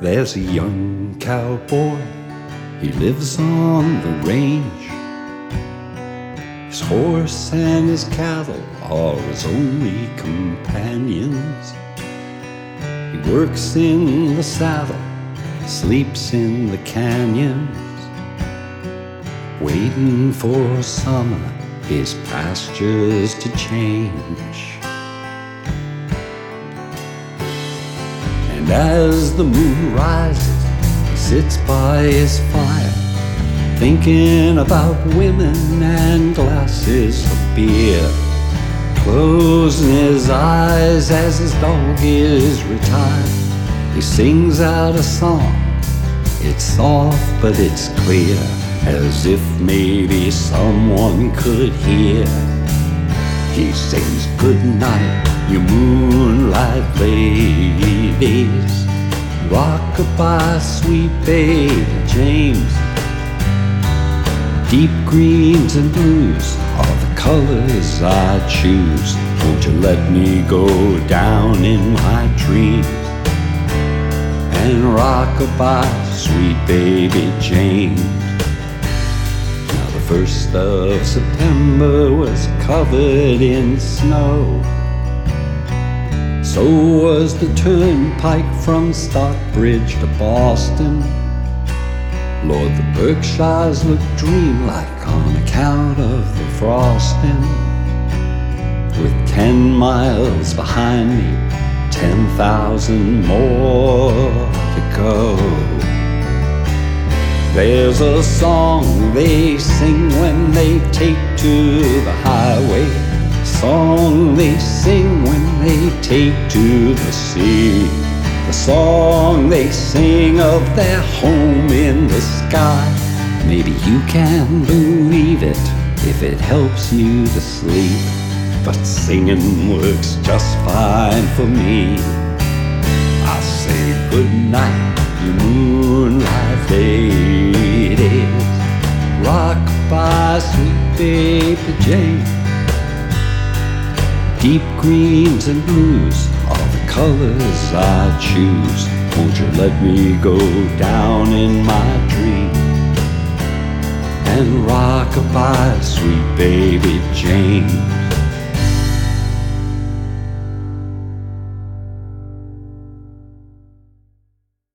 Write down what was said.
There's a young cowboy, he lives on the range. His horse and his cattle are his only companions. He works in the saddle, sleeps in the canyons, waiting for summer, his pastures to change. And as the moon rises, he sits by his fire, thinking about women and glasses of beer, closing his eyes as his dog is retired. He sings out a song, it's soft but it's clear, as if maybe someone could hear. He sings, "Good night, you moonlight ladies, rock-a-bye, sweet baby James. Deep greens and blues are the colors I choose. Won't you let me go down in my dreams and rock-a-bye, sweet baby James?" Now the 1st of September was covered in snow. So was the turnpike from Stockbridge to Boston. Lord, the Berkshires look dreamlike on account of the frosting. With 10 miles behind me, 10,000 more to go. There's a song they sing when they take to the highway, song they sing when they take to the sea, the song they sing of their home in the sky. Maybe you can believe it if it helps you to sleep, but singing works just fine for me. I say good night, you moonlight ladies, rock-a-bye, sweet baby Jane. Deep greens and blues are the colors I choose. Won't you let me go down in my dream and rock-a-bye, sweet baby Jane?